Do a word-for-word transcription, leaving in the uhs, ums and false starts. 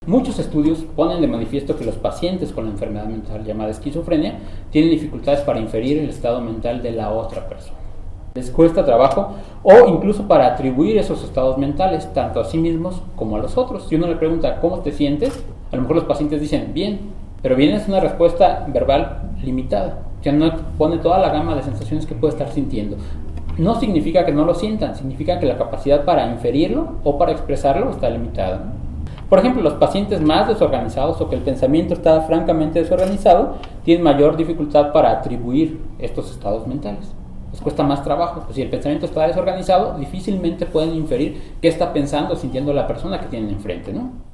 Muchos estudios ponen de manifiesto que los pacientes con la enfermedad mental llamada esquizofrenia tienen dificultades para inferir el estado mental de la otra persona. Les cuesta trabajo o incluso para atribuir esos estados mentales tanto a sí mismos como a los otros. Si uno le pregunta ¿cómo te sientes?, a lo mejor los pacientes dicen bien, pero bien es una respuesta verbal limitada, que no pone toda la gama de sensaciones que puede estar sintiendo. No significa que no lo sientan, significa que la capacidad para inferirlo o para expresarlo está limitada. Por ejemplo, los pacientes más desorganizados o que el pensamiento está francamente desorganizado tienen mayor dificultad para atribuir estos estados mentales. Les cuesta más trabajo. Pues si el pensamiento está desorganizado, difícilmente pueden inferir qué está pensando o sintiendo la persona que tienen enfrente, ¿no?